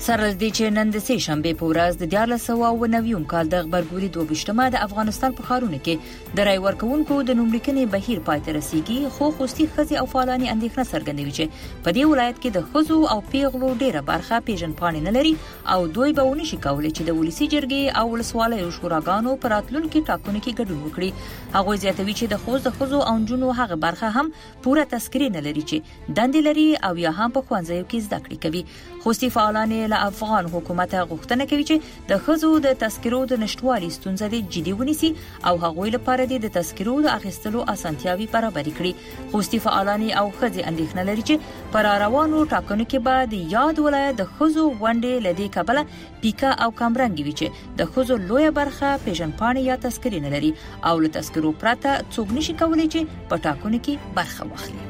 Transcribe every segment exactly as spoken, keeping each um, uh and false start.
سره دې چې نن د سې شنبې په ورځ د دیارلس سوه اوه نوي کال د غبرګولي دوه د افغانستان په ښارونو کې د رای ورکوونکو د نوملیکنې بهیر پای ته رسیږي، خو خوستي ښځې او فعالانې اندېښنه څرګندوي چې په دې ولایت کې د ښځو او پیغلو ډیره برخه پیژندپاڼې نه لري او دوی به ونشي کولی چې د ولسي جرګې او ولسوالیو شوراګانو په راتلونکي ټاکنو کې ګډون وکړي. هغوی زیاتوي چې د خوست د ښځو او نجونو هغه برخه هم پوره تذکرې نه لري چې دندې لري او یا هم په ښوونځیو کې زده کړې کوي. خوستي فعالانې له افغان حکومت غوښتنه کوي چې د ښځو د تذکرو د نشټوالي ستونزه د جدي ونیسي او هغوی لپاره د تذکرو د اخیستلو اسانتیاوي برابر کړي. خوستي فعالانې او ښځې اندېښنه لري چې پر روانو ټاکنو کې به د یاد ولایت د ښځو غونډې لدی کابل پیکا او کامرنګ وي چې د ښځو لویه برخه پیژندپاڼې یا تذکرې نه لري او له تذکرو پرته څوک نشي کولی چې په ټاکنو کې برخه واخلي.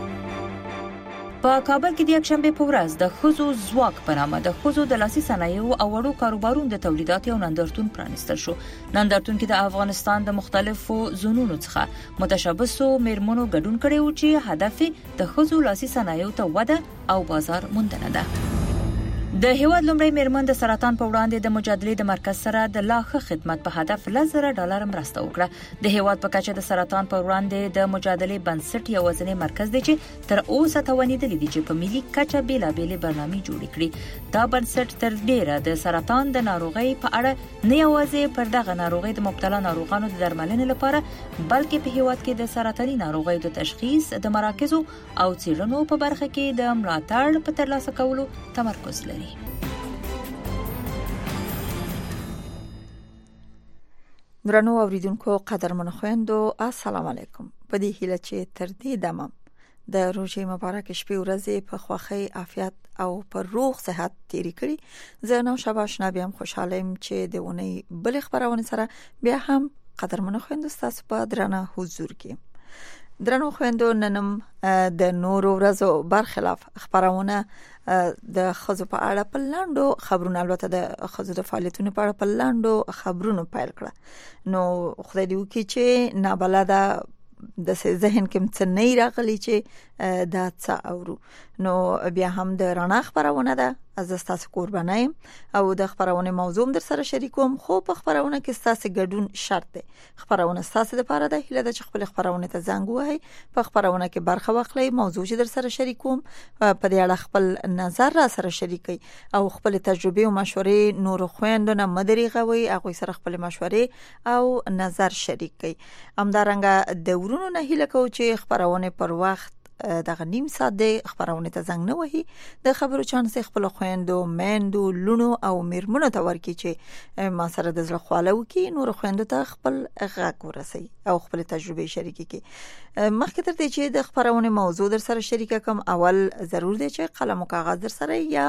په کابل کې د یکشنبه په ورځ د ښځو ځواک په نامه د ښځو د لاسي صنایعو او وړو کاروبارونو د تولیداتو یو نندارتون پرانیستل شو. نندارتون کې د افغانستان د مختلفو زونونو څخه متشبثو میرمنو ګډون کړي و چې هدف د ښځو لاسي صنایعو ته وده او بازار موندنه ده. د هیواد لومړی میرمن د سرطان په وړاندې د مجادلې د مرکز سره د لا ښه خدمت په هدف لزر ډالر مرسته وکړه. د هیواد په کچه د سرطان په وړاندې د مجادلې بنسټ یو ځنې مرکز دی چې تر اوسه توانیدلی دی چې په ملي کچه بیلابېلې برنامې جوړې کړي. دا بنسټ تر ډیره د سرطان د ناروغۍ په اړه نه یوازې پر دغه ناروغۍ د مبتلا ناروغانو د درملنې لپاره بلکې په هیواد کې د سرطاني ناروغۍ د تشخیص د مراکزو او څېړنو په برخه کې د ملاتړ په ترلاسه کولو تمرکز لري. درنو اوریدونکو قدرمنو خويندو السلام علیکم. په دې هیله چې تر دې دمه د روزي مبارک شپې ورځې په خوخي عافیت او پر روغ صحت تیری کړی. زه نو شاباش نبیم خوشاله يم چې د اونۍ بل خبرونه سره بیا هم قدرمنو خويندو تاسو په درنه حضور کې. درنو خويندو ننم د نورو ورځو برخلاف خبرونه د خزو په اړه په لاندو خبرونه البته د خزو د فعالیتونو په اړه په لاندو خبرونه پیل کړه. نو خدای دې وکړي چې نابلده د ذهن کې څه نه راغلي چې دا څه اورو. نو بیا هم د رڼا خبرونه ده از تاسو قربانای او د خبرونه موضوع در سره شریکوم، خو په خبرونه کې تاسو ګډون شرط دی. خبرونه تاسو لپاره ده هله د خپل خبرونه ته زنګ وهي، په خبرونه کې برخه واخلئ، موضوع چې در سره شریکوم په دې اړه خپل نظر را سره شریکئ او خپل تجربه او مشورې نور خويندونه مدريغوي، هغه سره خپل مشورې او نظر شریکئ. همدارنګه د ورونو نه هله کو چې خبرونه پر وخت دغه نیم ساعت د خبرونه ته زنګ نه وهي، د خبرو چانس خپل خويندو مندو لونو او میرمنو ته ورکی چې ما سره د زړه خواله وکي، نور خويندو ته خپل غږ ورسي او خپل تجربه شریکي کی. مخکې تر دې چې د خبرونه موضوع در سره شریکه کوم، اول ضرور دی چې قلم او کاغذ در سره یا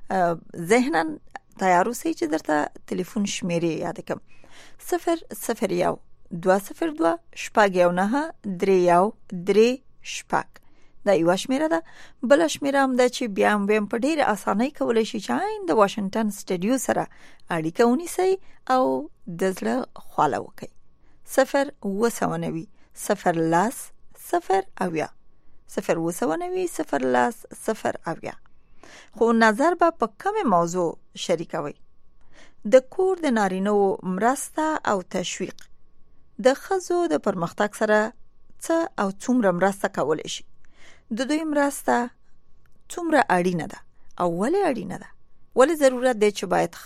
ذهنا تیار اوسئ چې درته ټلیفون شمیرې یاد کړم. صفر صفر یو دوه صفر دوه شپږ یو نه درې یو درې شپږ دا یو شمیره ده. بل شمیره هم ده چې بیا هم په ډیره اسانۍ کولای شي چې عین د واشنگټن سټډیو سره اړیکه ونیسئ او د زړه خواله وکړئ. صفر اوه سوه نوي صفر لاس صفر اویا صفر اوه سوه نوي صفر لاس صفر اویا. خو نظر به په کومه موضوع شریکوي. د کور د نارینو مرسته او تشویق د ښځو د پرمختګ سره څه او څومره مرسته کولای شي. د دوی مرسته څومره اړینه ده او ولې اړینه ده، ولې ضرورت دی چې باید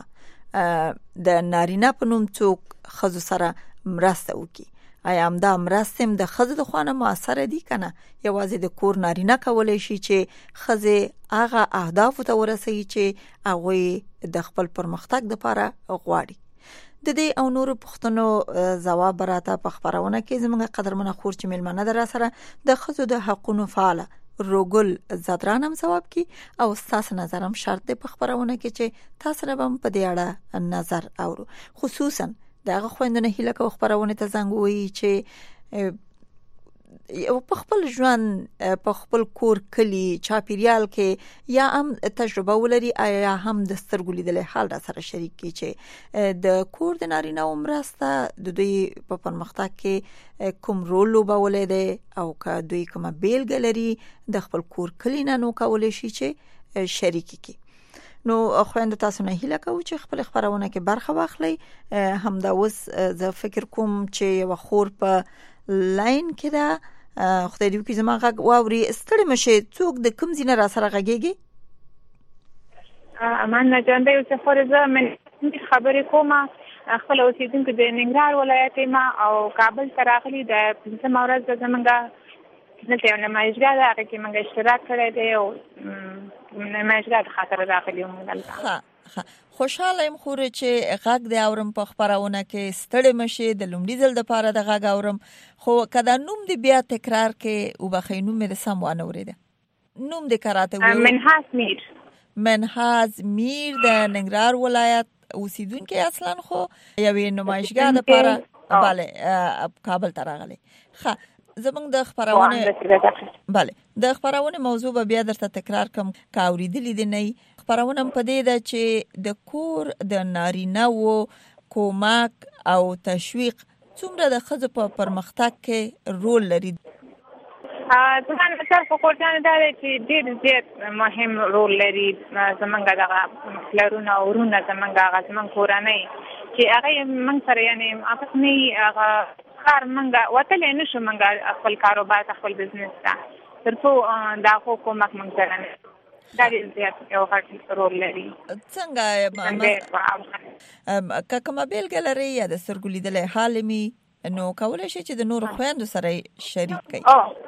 خامخه د نارینه په نوم څوک ښځو سره مرسته وکړي. آیا همدا مرسته د ښځو د خوانه موثر دي کنه یوازې د کور نارینه کولای شي چې ښځې هغه اهداف ته ورسوي چې هغه د خپل پرمختګ لپاره غواړي. د دې او نورو پوښتنو ځواب راته په خبرونه کې زموږ قدرمنه خور چې ملمنه در سره د ښځو د حقوقو فعاله روګل زادران هم ځواب کی او تاسو نظر هم شرط دی په خبرونه کې چې تاسو هم په دې اړه نظر اورو. خصوصا دغه خويندنه هله کو خبرونه ته زنګ وي چې او په خپل ژوند په خپل کور کلی چاپیریال کې یا هم تجربه ولري، یا هم د سترګو لیدلې حال را سره شریک کی چې د کور د نارینه مرسته د دوی په پرمختګ کې کوم رول لوبولای دی او که دوی کومه بیلګه لري د خپل کور کلی نه نو کولای شي چې شریک کی. نو خويند تاسو نه هیله کوم چې خپل خبرونه کې برخه واخلي. همدا اوس زه فکر کوم چې یو خور په لاین کې دا خدای دې وکړي زما غږ واوري. ستړي مشه څوک د کوم ځای را سره غږیږي؟ امان جان دی چې فرزه من خبرې کومه خپل اوسیدونکو د ننګرهار ولایت ما او کابل ته راغلي د پنځه مورز د زمونږه دلته یو نمایشګاه ده هغه کې موږ اشتراک کړی دی او نمایشګاه د خاطر راغلي وو دلته. ښه خوشاله یم خو چې غږ د اورم په خبرونه کې ستړي مشه د لومړي ځل د پاره د غږ اورم خو کدا نوم دی بیا تکرار کې او بخینوم مې د سم وانه وريده. نوم د کراته و منحاس میر منحاس میر د ننګرهار ولایت اوسیدونکو اصلا خو یوې نمایشګاه د پاره bale کابل ته راغلي. ښه زمونږ د خبرونه bale د خبرونه موضوع به بیا درته تکرار کوم کا اوریدلې دي نه. خبرونه په دې ده چې د کور د نارینه وو کومک او تشویق څومره د ښځو په پرمختګ کې رول لري. ځان مثال په کوټانه دا چې ډېر زیات مهم رول لري. زمونږ دغه پلرونه او ورونه زمونږ هغه زمونږ کورنۍ چې هغه موږ سره یعنې اپس نه هغه کار موږ وتلی نه شو موږ خپل کاروبار ته خپل بزنس ته تر څو دا خو کومک موږ سره نه دا ډېر زیات یو غټ رول لري. څنګه که کومه بېلګه لرئ یا د سترګو لیدلی حال مي نو کولی شئ چې د نورو خویندو سره شریک کړئ؟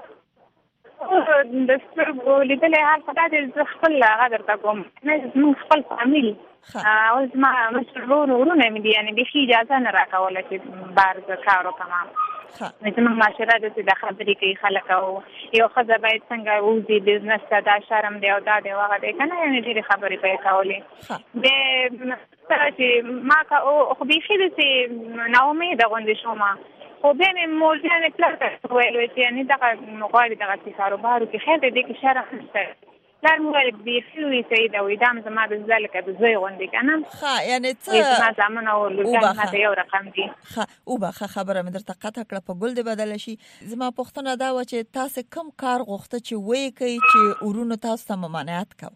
د سترګو لیدلی حال خو دا دی زه خپل هغه درته کوم زموږ خپل فامیل او زما مشر ورور ورونه مې دي یعنې بیخي اجازه نه راکوله چې بهر زه کار وکړم. زموږ معاشره داسې د خبرې کوي خلک او یو ښځه باید څنګه ووځي بزنس ته دا شرم دی او دا دی او هغه دی که نه یعنې ډېرې خبرې به یې کولې. د سره چې ما که خو بیخي داسې ناامیده غوندې شومه خو بیا مې مورجانې پلار ته ویل چې یعنې دغه غواړي دغسې کاروبار وکړي خیر دی دې کې شرم نشته. پلار مې ویل بیخي وي سعید او دا هم زما د زړه لکه د زوی غوندې که نه ښه یعنې څه زما زامن او لورګان ماته یو رقم دي. ښه وبخه خبره مې درته قطع کړه په ګل دې بدله شي. زما پوښتنه دا وه چې تاسې کوم کار غوښته چې ویې کوئ چې ورونو تاسو ته ممانعت کوو؟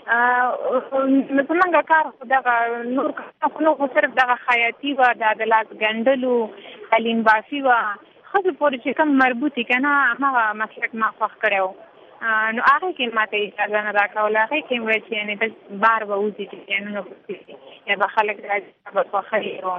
زمونږ کار خو دغه نور کارونه خو صرف دغه خیاطي وه دا د لاس ګنډلو قلین بافي وه ښځو پورې چې کوم مربوط که نه همغه مسلک ما خوښ کړی و. نو هغې کې ما ته اجازه نه راکوله. هغې کې مې ویل چې یعنې د بار به وځي چې جانونه پسې یا به خلک راځي به خوښوي او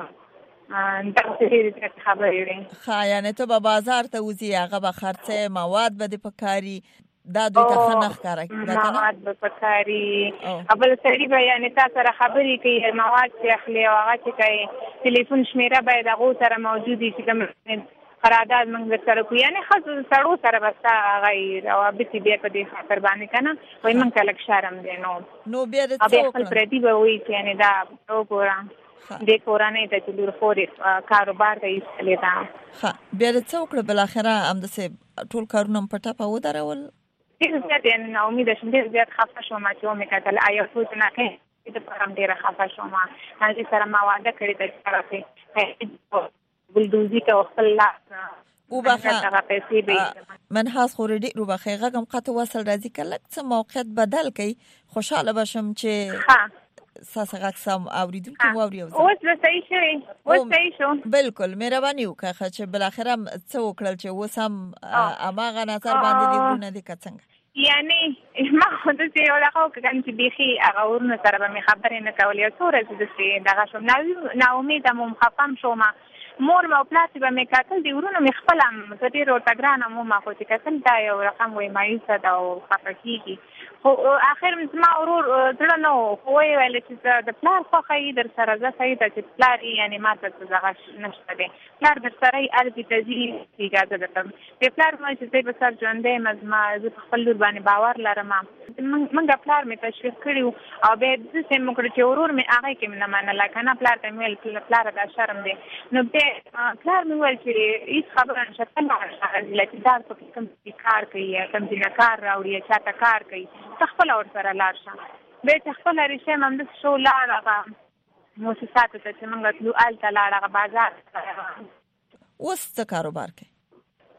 دغسې ډېرې زیاتې خبرې وې. ښه یعنې ته به بازار ته وځي هغه به خرڅې مواد به دې پکاري دا دوی ته ښه نه ښکاره کېږي مواد به پکاري بل سړي به یعنې تا سره خبرې کوي مواد چې اخلي او هغه چې کوي تلیفون شمېره باید هغو سره موجود وي چې کوم قرارداد موږ درسره کوو یعنې ښځو سړو سره به ستا هغه روابط بیا په دې خاطر باندې که نه وایي موږ ته لږ شرم دی نو نو بیا او بیا خپل پردي به وایي چې یعنې دا وګوره دې کورنۍ ته چې لور خورې کاروبار ته ایستلې ده. ښه بیا دې څه وکړه بالاخره همداسې ټول کارونه په ټپه ودرول؟ ډېر زیات یعنې ناامیده شوم ډېر زیات خفه شوم چې ومې کتل آیا څو جنکۍ دپاره هم ډېره خفه شوم. هغې سره ما واده کړې ده چې هغسې بلدوزي کوه خپل لاس وبخه منحاس خو ډېر وبخې غږ هم قطع وصل راځي که لږ څه موقعیت بدل کړئ خوشحاله به شم چې ستاسو غږ سم اورېدونکي واوري. اوس به صحیح شوی اوس صحیح شو بلکل مهرباني وکړه چې بالاخره څه وکړل چې اوس هم هماغه نظر باندې دې ورونه دي که څنګه یعنې ما خو داسې یو دغه وکړم چې بیخي هغه ورونو سره به مې خبرې نه کولې یو څو ورځې داسې دغه شوم ناامیده مو خفه هم شوم. مور مې او پلار چې به مې کتل د ورونو مې خپل هم زه ډېر ورته ګرانه یم ما خو چې کتل دا یو رقم وایي مایوسه ده او خفه کېږي خو اخر زما ورور زړه نه و خو ویې ویل چې زه د پلار خوښه یي در سره زه صحیح ده چې پلار یې یعنې ما ته څه دغه نشته دی پلار در سره یې ارضي ته ځي اجازه درکړم د پلار مې چې زه به سر ژوندی یم زما زه په خپل لور باندې باور لرم موږ پلار مې تشویق کړي وو او بیا داسې مې وکړه چې ورور مې هغې کې مې نه منله که نه پلار ته مې ویل پلاره دا شرم دی نو بیا پلار مې وویل چې هېڅ خبره نشته تل هغه چې دا پکې کوم کار کوي یا کوم ځای نه کار راوړي یا چا ته کار کوي ته خپله ورسره لاړ شه بیا چې خپله ریښه مې همداسې شو لاړ هغه موسساتو ته چې موږ تلو هلته لاړ هغه بازار اوس څه کاروبار کوي؟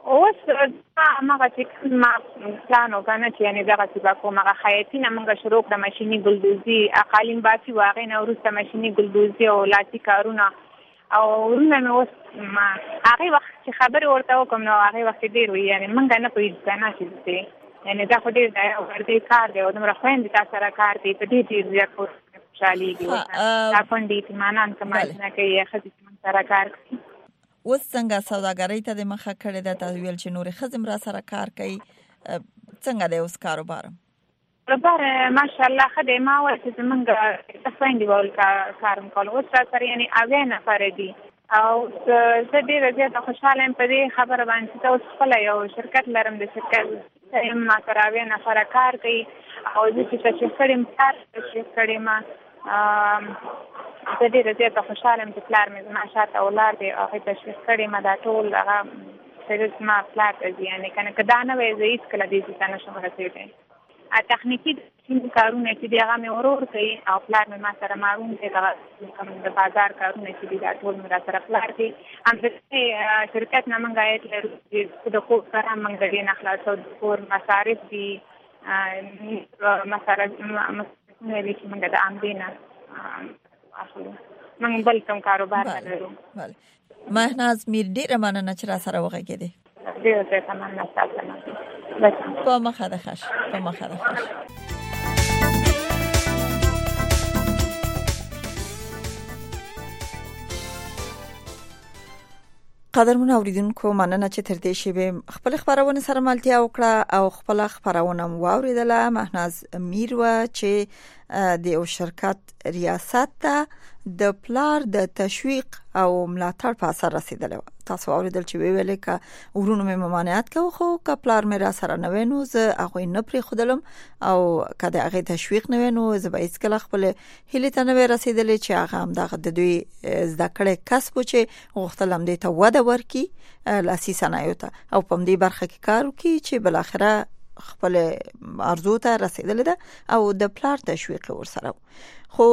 اوس هغه چې ما پلان وکړ چې یعنی دغه څه به کوم هغه خیاطي نه موږ شروع کړه ماشيني ګلدوزي اقالیم باسي واغې نه وروسته ماشيني ګلدوزي او لاسي کارونه او ورونه مې اوس هغه وخت چې خبرې ورته وکم نو هغه وخت ډېر وي یعنی موږ نه پوهېږو که نه چې دې یعنی دا خو ډېر ډېر کار دی او دومره خویندې تا سره کار دی په ډېر ډېر زیات خوشحالېږي دا کونډې اطمینان کمال نه کوي ښځې چې موږ سره کار کوي. اوس څنګه سوداګرۍ ته د مخه کړې ده؟ تاسو ویل چې نورې ښځې را سره کار کوي، څنګه دی اوس کاروبار؟ کاروبار ماشاءالله ښه دی. ما وایي چې زمونږ خویندې به کار مکول اوس را سره یعنې اویا نفره دي او زه ډېره زیاته خوشحاله یم په دې خبره باندې چې زه اوس خپله یو شرکت لرم، د شرکت یم ما سره اویا نفره کار کوي او زه چې تشریف کړې یم پلار تشریف کړې ما زه ډېره زیاته خوشحاله یم چې پلار مې زما شاته ولاړ دی او هغې تشریف کړې ما دا ټول هغه صرف زما پلار ته ځي یعنې که نه که دا نه وی زه هېڅکله دې ځای ته نه شم رسېدی. تخنیکي کارونه چې دي هغه مې ورور کوي او پلار مې ما سره معلوم دی دغه کوم د بازار کارونه چې دي دا ټول مې را سره پلار کوي. همداسې شرکت نه موږ عاید لرو چې د کور سره موږ د دې نه خلاصو د کور مصارف دي مصارفونه دي چې موږ د عمدې نه اخلو. موږ بل کوم کاروبار نه لرو. مهناز میر ډېره مننه چې را سره وغږېدې. ډېره زیاته مننه ستاسو نه. په مخه ده خش په مخه ده خش. قدرمن اوریدونکو مننه چې تر دې شیبه خپل خبرونه سره ملتیا وکړه او خپل خبرونه واوریدله. مهناز میر و چې د یو شرکت ریاست ته د پلار د تشویق او ملاتړ په اثر رسیدله. تاسو اوریدل چې ویل ک ورونو مې ممانعت کوي خو ک پلار مې را سره نه وینو زه هغه نه پرې خودلم او کله هغه تشویق نه وینو زه به هیڅ کله خپل هیله ته نه رسیدلې چې هغه هم دغه د دوی زده کړې کسب چې غوښتلم دې ته وده ورکي لاسي صنایع ته او په دې برخه کې کار وکړي چې بل اخره خپل ارزو ته رسیدلې ده او د پلار تشویق ورسره. خو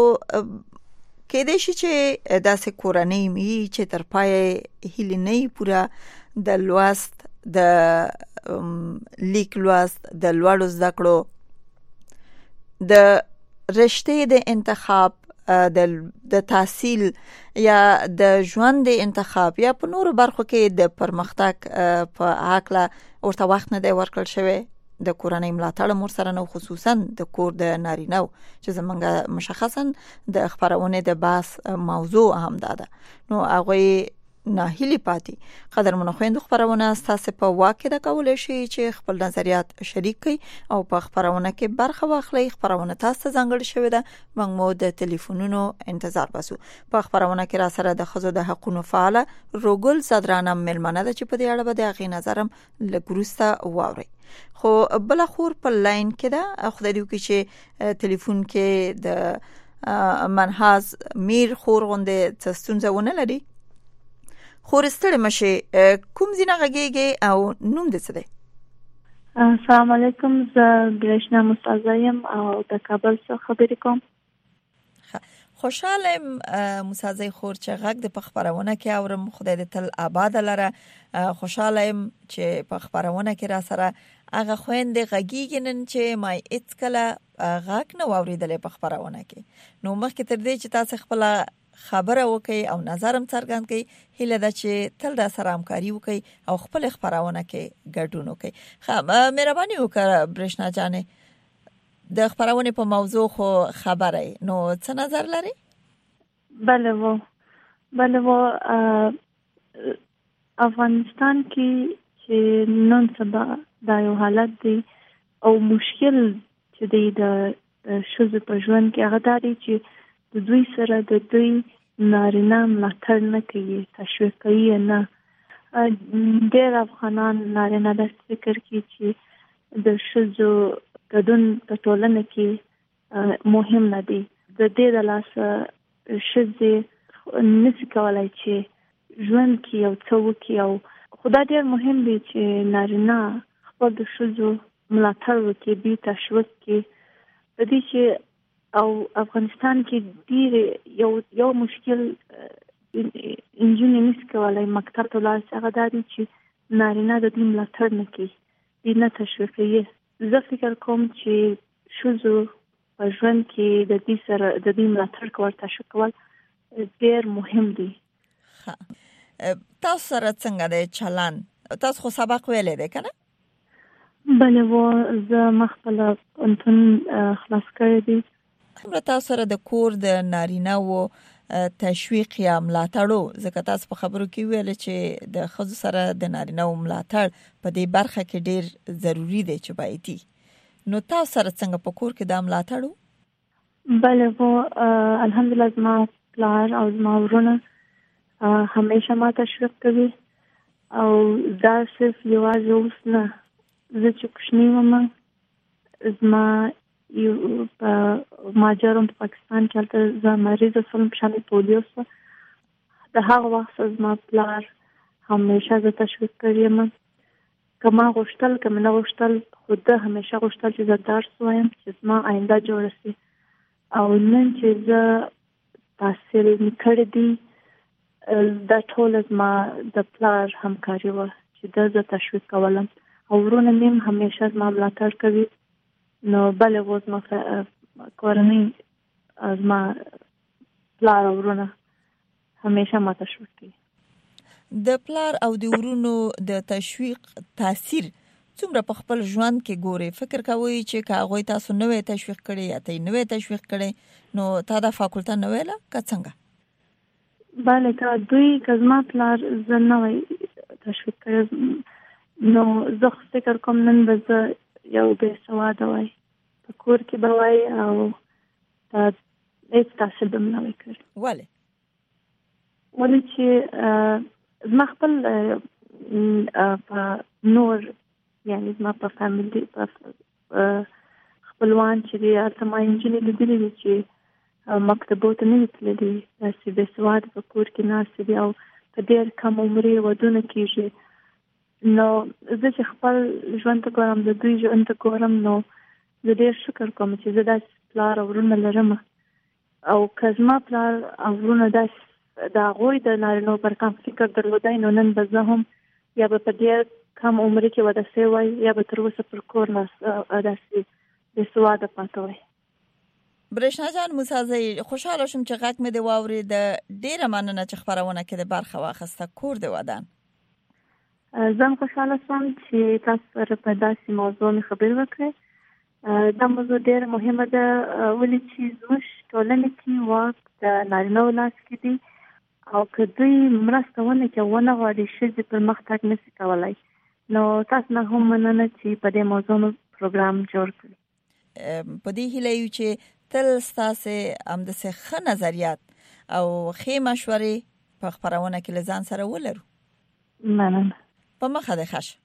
کې دې شي چې داسې کورنۍ می چې تر پای هیله نه پورا د لوست د لیک لوست د لوړو زده کړو د رشتې د انتخاب د د تحصیل یا د ژوند د انتخاب یا په نورو برخو کې د پرمختګ په حقله ورته وخت نه دی ورکړل شوی. د کورنۍ ملاتړ مور سره نو خصوصا د کور د نارینه چې زمونږ مشخصا د خبرونه د باس موضوع هم ده نو هغه ناهیلی پاتې. قدرمن خويندو خبرونه تاسو په واقع د کول شي چې خپل نظریات شریک کړئ او په خبرونه کې برخه واخلئ. خبرونه تاسو ځانګړي شوی ده موږ مو د ټلیفونونو انتظار باسو. په خبرونه کې را سره د خزو د حقوقو فعال روګل صدرانه ملمنه ده چې په دې اړه به د غي نظرم لګروسته واوري. خو بل خور په لاین کې ده خدای دې وکړي چې ټلیفون کې د منحاز میر خور غونډه تستونځه ونه لري. خور ستړي مشه کوم زینه غږیږي او نوم دې څه دی؟ السلام علیکم، زه برېښنا مستازیم او د کابل څخه خبرې کوم. خوشاله مسازي خور چې غږ د خبرونه کې اورم. خدای دې تل آباد لره. خوشاله يم چې په خبرونه کې را سره هغه خويندې غږیږي چې ما هیڅ کله غږ نه واوریدلې په خبرونه کې. نو مخکې تر دې چې تاسو خپل خبره وکي او نظرم څرګند کړي هله دا چې تل د سره همکاري وکي او خپل خبرونه کې ګډون وکي. خا مهرباني وکړه برېښنا جانې د خبرونه په موضوع خو خبره نو څه نظر لري؟ بله و بله و افغانستان کې چې نن سبا دا یو حالت دی او مشکل چې دی د شوز په ژوند کې هغه دی چې د دوی سره د دوی نارینه ملاتړ نه کوي، تشویق کوي نه. ډېر افغانان نارینه داسې فکر کوي چې د ښځو ګډون په ټولنه کې مهم نه دی. د دې د لاسه ښځې نشي کولی چې ژوند کې یو څه وکړي او خو دا ډېر مهم دی چې نارینه خپل د ښځو ملاتړ وکړي، دوی تشویق کړي. په دې چې او افغانستان کې ډېر یو یو مشکل انجونې نشي کولی مکتب ته لاړ شي، هغه دا دی چې نارینه د دې ملاتړ نه کوي، دې نه تشویق کوي. زه فکر کوم چې ښځو په ژوند کې د دې سره د دې ملاتړ کول تشویق کول ډېر مهم دي. تاسو سره څنګه د چلن تاسو خو سبق ویلې ده کنه؟ بله و زه مخبل انتون خلاص کړی دي. همرا تاسو سره د کور د نارینه و تشویق یا ملاتړو، ځکه تاسو په خبرو کې ویل چې د ښځو سره د نارینه و ملاتړ په دې برخه کې ډیر ضروری دی چې باید. نو تاسو سره څنګه په کور کې د ملاتړو؟ بله و الحمدلله زما پلار او زما ورونه همیشه ما تشویق کوي او دا صرف یوازې اوس نه، زه چې کوچنی وم زما یو په ماجرم په پاکستان کې هلته زه مریضه شوم په شان پولیو سره. د هغه وخت زما پلار همیشه زه تشویق کړی یم، که ما غوښتل که مې نه غوښتل، خو ده همیشه غوښتل چې زه درس ووایم چې زما آینده جوړه شي. او نن چې زه تحصیل مې کړی دی دا ټول زما د پلار همکاري وه چې ده زه تشویق کولم او ورونه مې هم همیشه زما ملاتړ کوي. نو بله و زما کورنۍ زما پلار او ورونه همیشه ما تشویق کوي. د پلار او د ورونو د تشویق تاثیر څومره په خپل ژوند کې ګوري؟ فکر کوي چې که هغوی تاسو نوې تشویق کړي یا ته نوې تشویق کړي نو تا دا فاکولته نه ویله که څنګه؟ بله که دوی که زما پلار زه نوې تشویق کړي نو زه فکر کوم نن به زه یو بې سواده وای، په کور کې به وای او هیڅ تحصیل به مې نه وای کړی. ولې؟ ولې چې زما خپل په نور یعنې زما په فامیلي په خپلوان چې دي هلته ما نجونې لیدلې دي چې مکتبو ته نه دي تللي، داسې بې سواده په کور کې ناستې دي او په ډېر کم عمر یې ودونه کېږي. نو زه چې خپل ژوند ته ګورم، د دوی ژوند ته ګورم، نو زه ډېر شکر کوم چې زه داسې پلار او ورونه لرم. او که زما پلار او ورونه داسې د هغوی د نارینه‌و پر کم فکر درلودی نو نن به زه هم یا به په ډېر کم عمر کې واده شوی وای یا به تر اوسه پر کور داسې بې سواده پاته وای. برېښنا جان موسیزی، خوشحاله شوم چې غږ مې دې واورېده. ډېره مننه چې خپرونه کې د برخه واخیسته. کور دې ودان. زه هم خوشحاله شوم چې تاسو سره په داسې موضوع مې خبرې وکړې. دا موضوع ډېره مهمه ده، ولې چې زموږ ټولنه کې واک د نارینه‌و لاس کې دی او که دوی مرسته ونه کړي ونه غواړي ښځې پرمختګ نه شي کولی، نو تاسو نه هم مننه چې په دې موضوع مو پروګرام جوړ کړي. په دې هیله یو چې تل ستاسې همداسې ښه نظریات او ښې مشورې په خپرونه کې له ځان سره ولرو. مننه. په مخه دې ښه شه.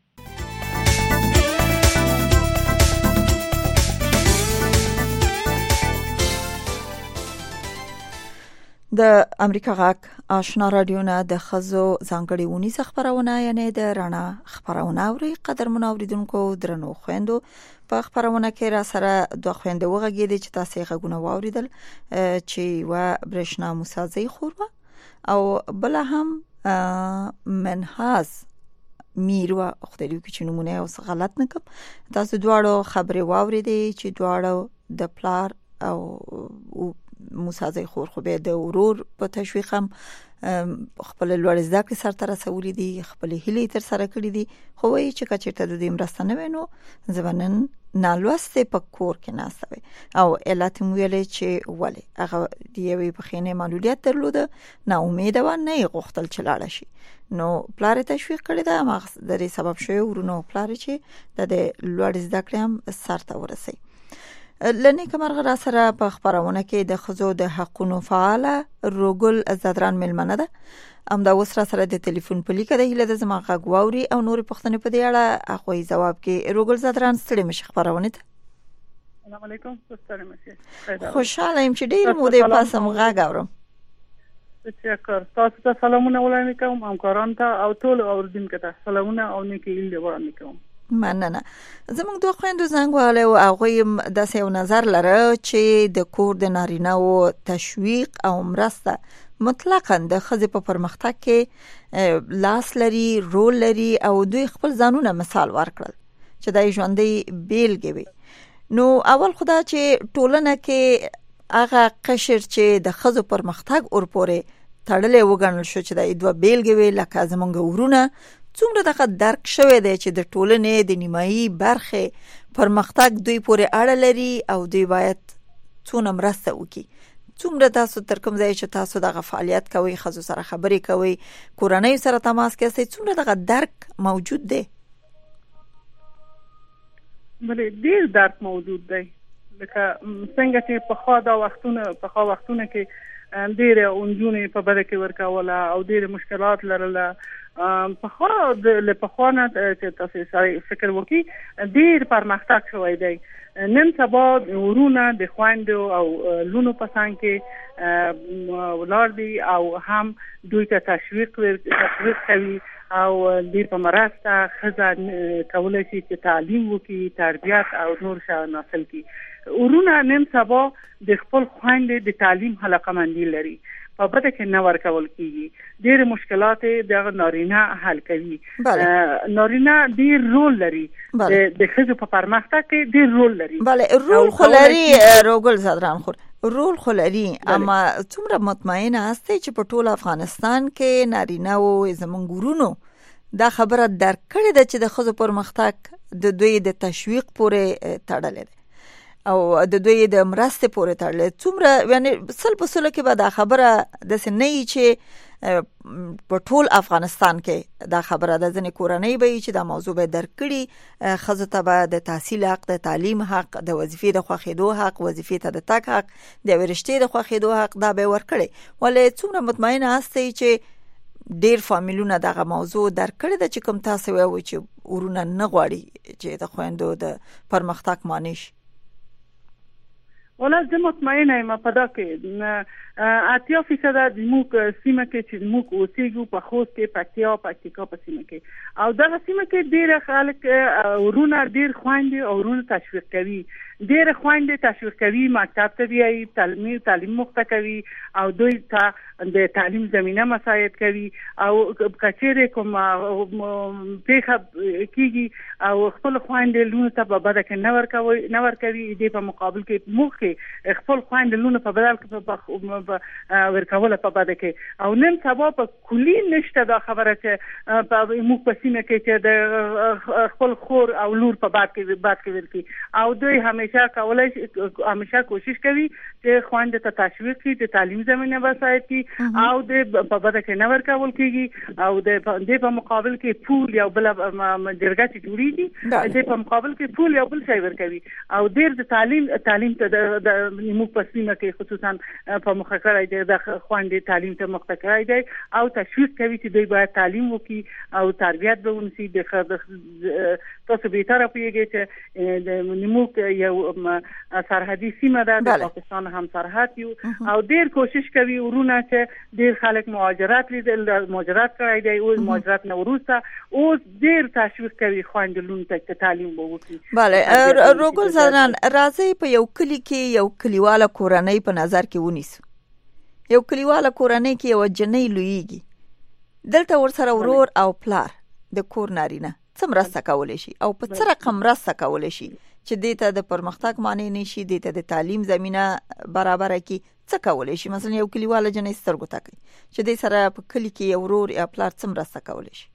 د امریکا غاک آشنا رادیو نه د خزو ځانګړي ونیزه خبرونه یعنی د رڼا خبرونه اوري. قدر منوریدونکو درنو خويندو، په خبرونه کې را سره دوه خويندې وغږیدي چې تاسو یې غوونه واوریدل چې وا برېښنا موسیزی خور او بل هم منحاز میروا خدایو کې چې نمونه اوس غلط نکم. تاسو دواړو خبرې واوریدي چې دواړو د پلار او موسیزی خور خو به د ورور په تشویق هم خپل لوړ زده کړې سره رسولې دي، خپل هیلې تر سره کړې دي. خو وایي چې کچېرته د دې مرسته نه وینو ځبنن نالوسته په کور کې ناستوي او علت مو ویلې چې ولې هغه دی وی په خینه معلولیت درلوده، نا امید و نه غوښتل چې لاړ شي. نو پلار تشویق کړی دا مغز د دې سبب شوی ورونو پلار چې د لوړ زده کړې هم سرته ورسي. لنی کمرغه را سره په خبرونه کې د خزو د حقونو فعال روګل زدران ملمنه ده. ام دا وسره سره د ټلیفون په لیکه د هله د زما غږ واوري او نور پښتنه په دی اړه اخوي جواب کې روګل زدران ستړي مش خبرونه ته. السلام علیکم، ستړي مشه. خوشاله يم چې ډیر مو د پاسم غږ اورم. تشکر. تاسو ته سلامونه وړاندې کوم، همکاران ته او ټول اوردونکو ته سلامونه او نیکی هیله وړاندې کوم. مننه. زموږ دوه خويندو زنګ واله او هغه د سیو نظر لره چې د کور د نارینه او تشویق او مرسته مطلقاً د ښځې په پرمختګ کې لاس لري، رول لري او دوی خپل ځانونه مثال ورکړل چې د ژوندۍ بیلګې وي. نو اول خدا چې ټولنه کې هغه قشر چې د ښځو پرمختګ ورپورې تړلې وګڼل شو چې د دوه بیلګې وي، لکه زمونږ ورونه څومره دغه درک شوی دی چې د ټولنې د نیمایي برخې پرمختګ دوی پورې اړه لري او دوی باید څونه مرسته وکړي. څومره تاسو تر کوم ځای چې تاسو دغه فعالیت کوئ، ښځو سره خبرې کوئ، کورنۍ سره تماس کې اوسئ، څومره دغه درک موجود دی؟ بلې ډېر درک موجود دی. لکه څنګه چې پخوا دا وختونه پخوا وختونه کې ډېرې نجونې په بده کې ورکوله او ډېرې مشکلات لرله. پخوا له پخوا نه چې تاسو سره فکر وکړئ ډېر پرمختګ شوی دی. نن سبا ورونه د خویندو او لونو په څنګ کې ولاړ دي او هم دوی ته تشویق تشویق کوي او ډېر په مرسته ښځه کولی شي چې تعلیم وکړي، تربیت او نور شیان حاصل کړي. ورونه نن سبا د خپل خویندې د تعلیم علاقمندي لري، په بده کې نه ورکول کېږي. ډېر مشکلات د نارینه حل کوي. نارینه ډېر رول لري د ښځو په پرمختګ کې، ډېر رول لري. بله رول خو لري روګل زادران خور رول خو لري، اما څومره مطمئنه هستئ چې په ټول افغانستان کې نارینه او زمونږ ورونو دا خبره درک کړې ده چې د ښځو پرمختګ د دوی د تشویق پورې تړلی دی او د دوی د مرستې پورې تړلی؟ څومره یعنی سل په سلو کې به دا خبره داسې نه وي چې په ټول افغانستان کې دا خبره د ځینې کورنۍ به وي چې دا موضوع به درک کړي، ښځو ته به د تحصیل حق، د تعلیم حق، د وظیفې د خوښېدو حق، وظیفې ته د تګ حق، د یوې رشتې د خوښېدو حق دا به ورکړي. ولې څومره مطمئنه هستئ چې ډېر فامیلونه دغه موضوع درک کړې ده چې کوم تاسو وایئ چې ورونه نه غواړي چې د خویندو د پرمختګ مانع شي؟ ولا زه مطمئنه یم په دا کې اتیا فیصده زموږ سیمه کې چې زموږ اوسېږو په خوست کې، پکتیا پکتیکا په سیمه کې او دغه سیمه کې ډېر خلک ورونه ډېر خویندې او ورونه تشویق کوي. ډېر خویندې تشویق کوي، مکتب ته بیایي، تعلیم تعلیم مخته کوي او دوی ته د تعلیم زمینه مساعد کوي او کچېرې کوم پیښه کېږي او خپل خویندې لونو ته په بده کې نه ورکوي نه ورکوي دې په مقابل کې موږ کې خپل خویندې لونو په بدل کې ورکوله په بده کې. او نن سبا په کلي نشته دا خبره چې موږ په سیمه کې چې د خپل خور او لور په باد کې باد کې ورکړي او دوی همیشه کولای همیشه کوشش کوي چې خویندې ته تشویق کړي، د تعلیم زمینه مساعد کړي او د په بده کې نه ورکول کېږي او د دې په مقابل کې پول یو بل جرګه چې جوړېږي د په مقابل کې پول یو بل شی ورکوي او ډېر د تعلیم تعلیم ته د موږ په سیمه کې خصوصا په مخه کړی دی د خویندې تعلیم ته مخته کړی دی او تشویق کوي چې دوی باید تعلیم وکړي او تربیت به ونشي. د تاسو بهتره پوهیږئ چې د موږ یو سرحدي سیمه ده، د پاکستان هم سرحد یو او ډېر کوشش کوي ورونه چې ډېر خلک مهاجرت لیدل مهاجرت کړی دی او مهاجرت نه وروسته اوس ډېر تشویق کوي خویندې لونو ته چې تعلیم وکړي. بله روګل زادران راځي په یو کلی کې یو کلیواله کورنۍ په نظر کې ونیسو. یو کلیواله کورنۍ کې یو جنۍ لویږي، دلته ورسره ورور او پلار د کور نارینه څه مرسته کولی شي او په څه رقم مرسته کولی شي چې دې ته د پرمختګ معنی نشي، دې ته د تعلیم زمینه برابره کی څه کولی شي؟ مثلا یو کلیواله جنۍ سترګو ته کوي چې دې سره په کلی کې یو ورور یا پلار څه مرسته کولی شي؟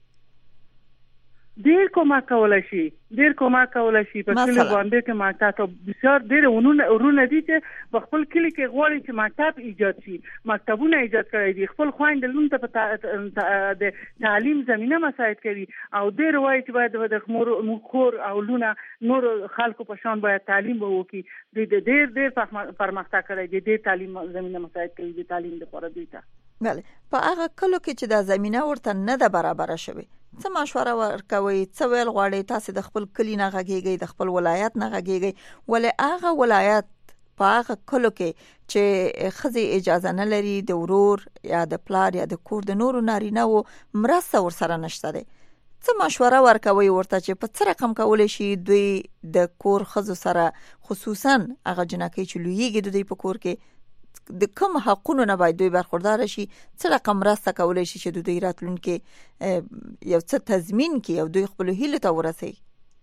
ډېر کومک کولی شي، ډېر کومک کولی شي. په کلي باندې کې مکتب بسیار ډېر ورونه دي چې په خپل کلي کې غواړي چې مکتب ایجاد شي، مکتبونه ایجاد کړی دي، خپل خویندې لونو ته په د تعلیم زمینه مساعد کوي او ډېر وایي چې باید د موږ خور او لونه نور خلکو په شان باید تعلیم وکړي. دوی ډېر ډېر پرمختګ کړی دی، ډېر تعلیم زمینه مساعد کوي د تعلیم لپاره دوی ته. بله په هغه کلو کې چې دا زمینه ورته نه ده برابره شوې، څه مشوره ورکوي؟ څه ویل غواړي تاسو د خپل کلی نه غږیږئ، د خپل ولایت نه غږیږئ؟ ولې هغه ولایت په هغه کلو کې چې ښځې اجازه نه لري د ورور یا د پلار یا د کور د نورو نارینه‌وو مرسته ورسره نشته دی، څه مشوره ورکوي ورته چې په څه رقم کولی شي دوی د کور ښځو سره خصوصا هغه جنکۍ چې لویږي د دوی په کور کې د کوم حقونو نه باید دوی برخوردار شي، څه رقم مرسته کولای شي چې دوی راتلونکي یو څه تضمین کړي او دوی خپل هیلو ته ورسوي؟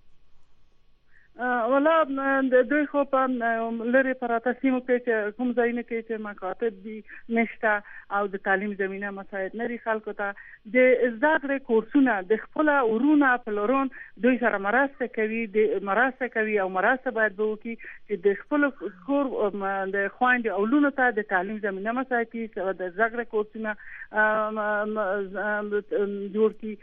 ولا د دوی خو په لری پراته سیمو کې چې کوم ځایونه کې چې مکاتب دي نشته او د تعلیم زمينه مساعد نری خلکو ته د زده کړې کورسونه د خپل ورونه پلورون دوی سره مرسته کوي، د مرسته کوي او مرسته باید وکړي چې د خپل کور د خويند او لونو ته د تعلیم زمينه مساعد کړي او د زده کړې کورسونه جوړ کړي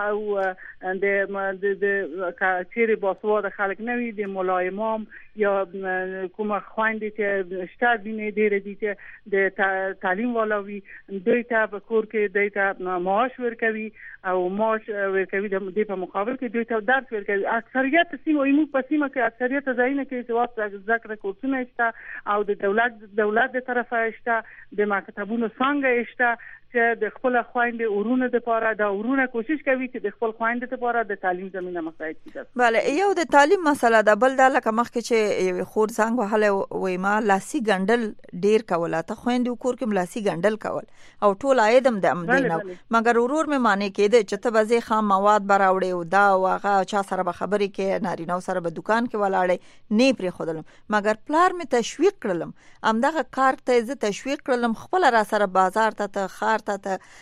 او د د کچېری باسواده خلک نه وي د مولا امام یا کومه خواندې چې شته دینه ډېر دي چې د تعلیم والاوي دوی ته په کور کې دوی ته معاش ورکوي او معاش ورکوي د دې په مقابل کې دوی ته درس ورکوي. اکثریت سیمو ایمو په سیمه کې اکثریت ځایونه کې چې ذکر کورسونه شته او د دولت دولت د طرفه شته، د مکتبونو څنګه شته چې د خپل خويند ورونه د پاره دا ورونه کوشش کوي چې د خپل خويند د پاره د تعلیم زمينه مساعد کړي. بله، یو د تعلیم مسله ده، بل دا لکه مخکې چې خور څنګه وهله وای ما لاسي ګندل ډیر کوله، ته خويند کور کې لاسي ګندل کول او ټول عیدم د امدینو، مګر ورور مې معنی کېده چې ته به خام مواد براوړې او دا واغه چا سره به خبرې کې نارینه سره به دکان کې ولاړې نه پرې خودلم، مګر پلار مې تشویق کړلم امدغه کار ته زه تشویق کړلم خپل را سره بازار ته خار ته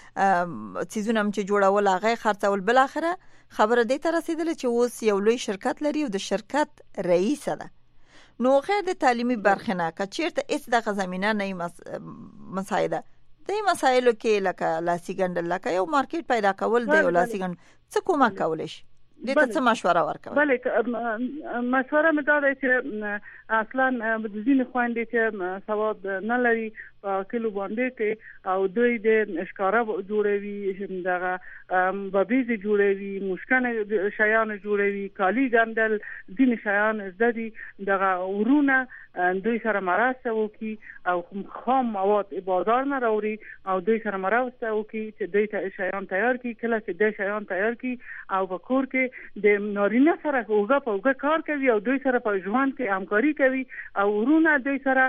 چیزونه چې جوړول هغه خرڅول. بل اخره خبره دې ته رسیدله چې اوس یو لوی شرکت لري او د شرکت رئیس ده. نو غیر د تعلیمي برخه نه کچیرته هیڅ دغه زمينه نه مساعده د مسایلو کې لکه لاسي ګندل لکه یو مارکیټ پیدا کول دی او لاسي ګند څه کومه کولای شي دې ته څه مشوره ورکوي؟ بله، مشوره مې دا ده چې اصلا د ځینې خويندې چې سواد نه لري په کلو باندې کې او دوی د اشکاره جوړوي، دغه بابیز جوړوي، مشکنه شیان جوړوي، کالی ګندل ځینې شیان زدي، دغه ورونه دوی سره مرسته وکړي او خام مواد بازار نه راوړي او دوی سره مرسته وکړي چې دوی ته شیان تیار کړي. کله چې دوی شیان تیار کړي او په کور کې د نارینه سره اوګه په اوګه کار کوي او دوی سره په ژوند کې همکاري کوي او ورونه دوی سره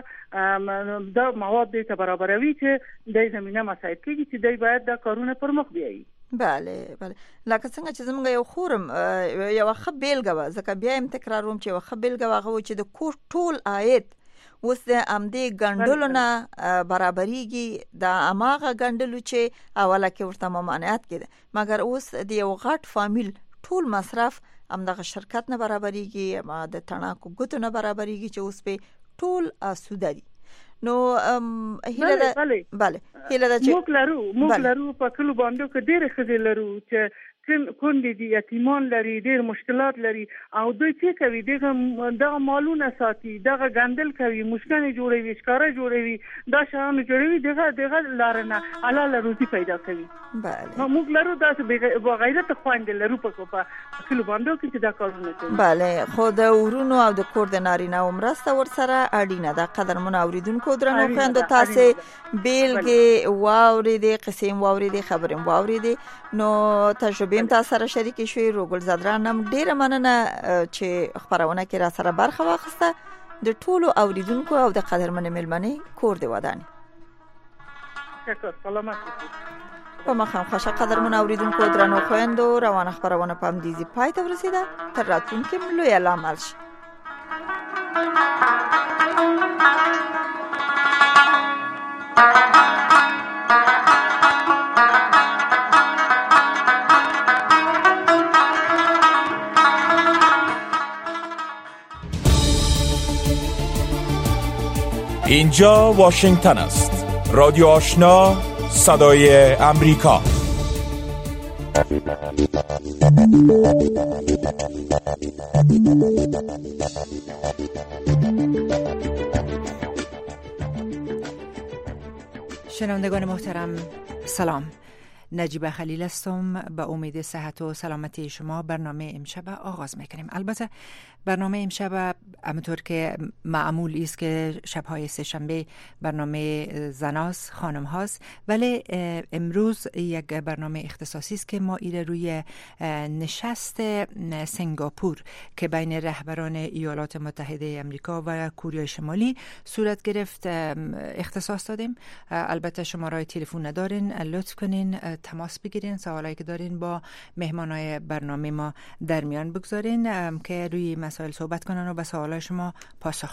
د مواد دوی ته برابروي چې د زمينه مساعد کېږي چې دوی باید د کارونه پر مخ بیایي. بله بله، لکه څنګه چې زموږ یو خورم یو ښه بیلګه وه، ځکه بیا هم تکراروم چې یو ښه بیلګه وه هغه چې د کور ټول عاید اوس د امدې ګندلو نه برابرېږي، د هماغه ګندلو چې اوله کې ورته ممانعت کېده، مګر اوس د یو غټ فامیل ټول مصرف همدغه شرکت نه برابرېږي، ما د تڼاکو ګوتو نه برابرېږي چې اوس په ټول آسوده دي. نو هیله ده بله هیله ده چې موږ لرو موږ لرو په کلو باندې کې ډېر ښځې لرو چې کندې دي، یتیمان لري، ډېر مشکلات لري او دوی څه کوي دغه دغه مالونه ساتي، دغه ګندل کوي، مشکنه جوړوي، ښکارا جوړوي، دا شیان جوړوي، دغه دغه لارنه حلال روزي پیدا کوي. بله موږ لرو داسې بغیرت خويند لرو په کلو باندې کې چې دا کارونه کوي. بله، خو د ورونو او د کور د نارینه مرسته ورسره اړینه ده. قدرمن اوریدونکو درنو خويندو، تاسو بیلګې واورېدې، قسم واورېدې، خبرم واورېدې، نو تجربه بیم تاسو سره شریک شوي. روګل زدرانم ډیره مننه چې خبرونه کې را سره برخه واخیسته. د ټولو اوریدونکو او د قدرمن ملمنې کور دی ودانې. شکر، سلامت په مخام خوشه قدرمن اوریدونکو درنو خويندو، روانه خبرونه په همدې پای ته ورسیده. تر راتلونکي لوی علامه شي. اینجا واشنگتن است. رادیو آشنا، صدای امریکا. شنوندگان محترم سلام. نجیبه خلیل هستم. به امید صحت و سلامتی شما برنامه امشب آغاز میکنیم. البته برنامه امشب همونطور که معمول است که شبهای سه شنبه برنامه زناس خانم هاست، ولی امروز یک برنامه اختصاصی است که ما ایره روی نشست سنگاپور که بین رهبران ایالات متحده امریکا و کره شمالی صورت گرفت اختصاص دادیم. البته شماره تلفن ندارین، لطف کنین تماس بگیرین، سوالایی که دارین با مهمانای برنامه ما در میان بگذارین که روی مسائل صحبت کنن و به سوالای شما پاسخ